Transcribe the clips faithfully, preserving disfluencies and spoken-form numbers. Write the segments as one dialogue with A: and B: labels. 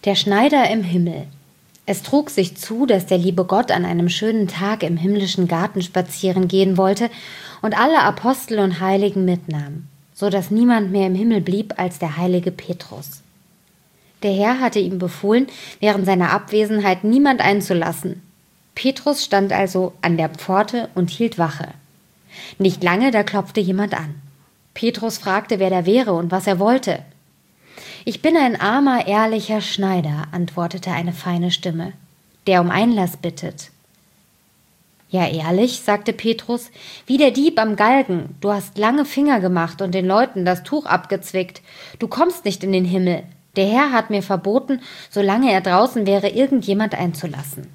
A: Der Schneider im Himmel. Es trug sich zu, dass der liebe Gott an einem schönen Tag im himmlischen Garten spazieren gehen wollte und alle Apostel und Heiligen mitnahm, so dass niemand mehr im Himmel blieb als der heilige Petrus. Der Herr hatte ihm befohlen, während seiner Abwesenheit niemand einzulassen. Petrus stand also an der Pforte und hielt Wache. Nicht lange, da klopfte jemand an. Petrus fragte, wer da wäre und was er wollte. »Ich bin ein armer, ehrlicher Schneider«, antwortete eine feine Stimme, »der um Einlass bittet.« »Ja, ehrlich«, sagte Petrus, »wie der Dieb am Galgen. Du hast lange Finger gemacht und den Leuten das Tuch abgezwickt. Du kommst nicht in den Himmel. Der Herr hat mir verboten, solange er draußen wäre, irgendjemand einzulassen.«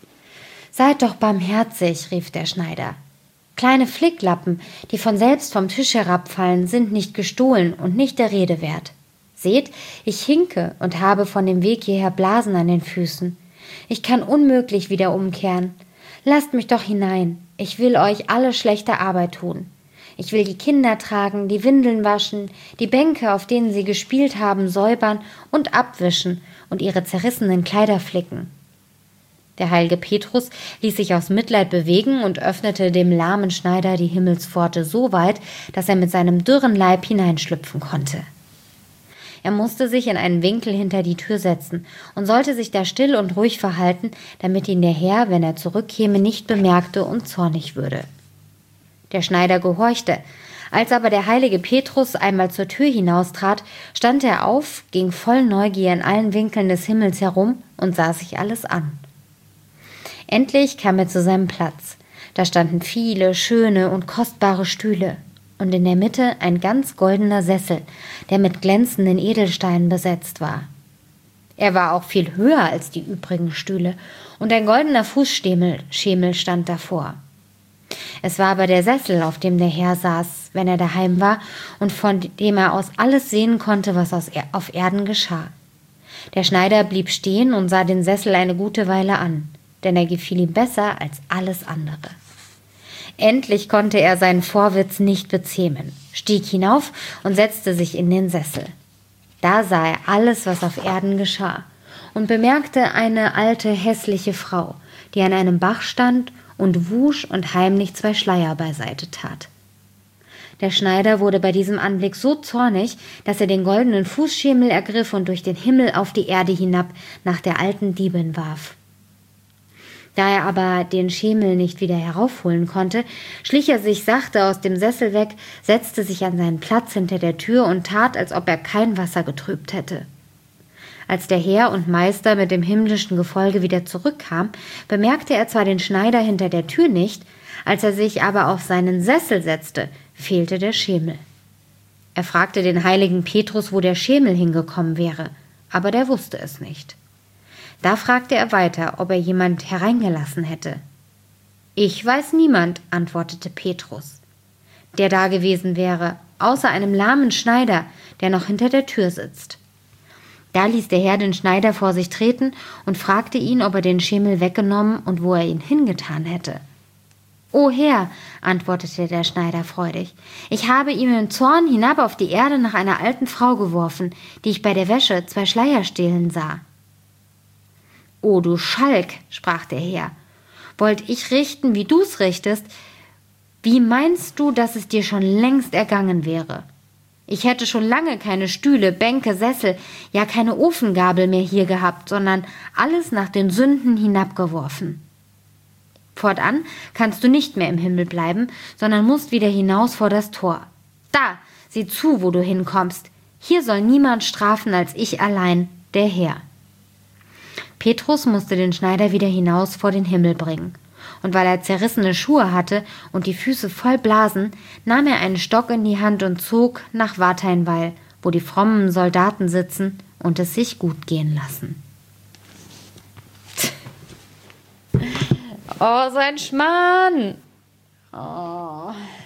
A: »Seid doch barmherzig«, rief der Schneider. »Kleine Flicklappen, die von selbst vom Tisch herabfallen, sind nicht gestohlen und nicht der Rede wert. Seht, ich hinke und habe von dem Weg hierher Blasen an den Füßen. Ich kann unmöglich wieder umkehren. Lasst mich doch hinein. Ich will euch alle schlechte Arbeit tun. Ich will die Kinder tragen, die Windeln waschen, die Bänke, auf denen sie gespielt haben, säubern und abwischen und ihre zerrissenen Kleider flicken.« Der heilige Petrus ließ sich aus Mitleid bewegen und öffnete dem lahmen Schneider die Himmelspforte so weit, dass er mit seinem dürren Leib hineinschlüpfen konnte. Er musste sich in einen Winkel hinter die Tür setzen und sollte sich da still und ruhig verhalten, damit ihn der Herr, wenn er zurückkäme, nicht bemerkte und zornig würde. Der Schneider gehorchte. Als aber der heilige Petrus einmal zur Tür hinaustrat, stand er auf, ging voll Neugier in allen Winkeln des Himmels herum und sah sich alles an. Endlich kam er zu seinem Platz. Da standen viele schöne und kostbare Stühle und in der Mitte ein ganz goldener Sessel, der mit glänzenden Edelsteinen besetzt war. Er war auch viel höher als die übrigen Stühle und ein goldener Fußschemel Schemel stand davor. Es war aber der Sessel, auf dem der Herr saß, wenn er daheim war und von dem er aus alles sehen konnte, was auf Erden geschah. Der Schneider blieb stehen und sah den Sessel eine gute Weile an, denn er gefiel ihm besser als alles andere. Endlich konnte er seinen Vorwitz nicht bezähmen, stieg hinauf und setzte sich in den Sessel. Da sah er alles, was auf Erden geschah, und bemerkte eine alte, hässliche Frau, die an einem Bach stand und wusch und heimlich zwei Schleier beiseite tat. Der Schneider wurde bei diesem Anblick so zornig, dass er den goldenen Fußschemel ergriff und durch den Himmel auf die Erde hinab nach der alten Diebin warf. Da er aber den Schemel nicht wieder heraufholen konnte, schlich er sich sachte aus dem Sessel weg, setzte sich an seinen Platz hinter der Tür und tat, als ob er kein Wasser getrübt hätte. Als der Herr und Meister mit dem himmlischen Gefolge wieder zurückkam, bemerkte er zwar den Schneider hinter der Tür nicht, als er sich aber auf seinen Sessel setzte, fehlte der Schemel. Er fragte den heiligen Petrus, wo der Schemel hingekommen wäre, aber der wusste es nicht. Da fragte er weiter, ob er jemand hereingelassen hätte. »Ich weiß niemand«, antwortete Petrus, »der da gewesen wäre, außer einem lahmen Schneider, der noch hinter der Tür sitzt.« Da ließ der Herr den Schneider vor sich treten und fragte ihn, ob er den Schemel weggenommen und wo er ihn hingetan hätte. »O Herr«, antwortete der Schneider freudig, »ich habe ihn im Zorn hinab auf die Erde nach einer alten Frau geworfen, die ich bei der Wäsche zwei Schleier stehlen sah.« »O du Schalk«, sprach der Herr, »wollt ich richten, wie du's richtest? Wie meinst du, dass es dir schon längst ergangen wäre? Ich hätte schon lange keine Stühle, Bänke, Sessel, ja keine Ofengabel mehr hier gehabt, sondern alles nach den Sünden hinabgeworfen. Fortan kannst du nicht mehr im Himmel bleiben, sondern musst wieder hinaus vor das Tor. Da, sieh zu, wo du hinkommst. Hier soll niemand strafen als ich allein, der Herr.« Petrus musste den Schneider wieder hinaus vor den Himmel bringen. Und weil er zerrissene Schuhe hatte und die Füße voll Blasen, nahm er einen Stock in die Hand und zog nach Watheinweil, wo die frommen Soldaten sitzen und es sich gut gehen lassen.
B: Oh, so ein Schmarrn! Oh.